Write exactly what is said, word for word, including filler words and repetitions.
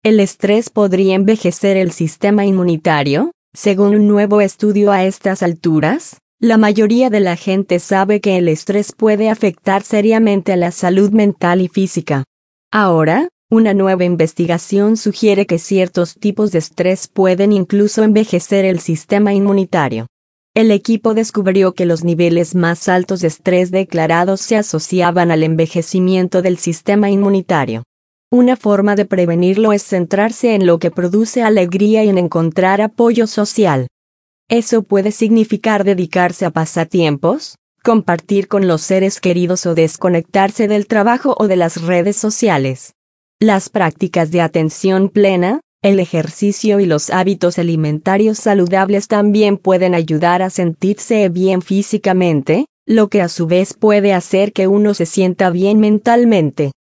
¿El estrés podría envejecer el sistema inmunitario? Según un nuevo estudio a estas alturas, la mayoría de la gente sabe que el estrés puede afectar seriamente a la salud mental y física. Ahora, una nueva investigación sugiere que ciertos tipos de estrés pueden incluso envejecer el sistema inmunitario. El equipo descubrió que los niveles más altos de estrés declarados se asociaban al envejecimiento del sistema inmunitario. Una forma de prevenirlo es centrarse en lo que produce alegría y en encontrar apoyo social. Eso puede significar dedicarse a pasatiempos, compartir con los seres queridos o desconectarse del trabajo o de las redes sociales. Las prácticas de atención plena, el ejercicio y los hábitos alimentarios saludables también pueden ayudar a sentirse bien físicamente, lo que a su vez puede hacer que uno se sienta bien mentalmente.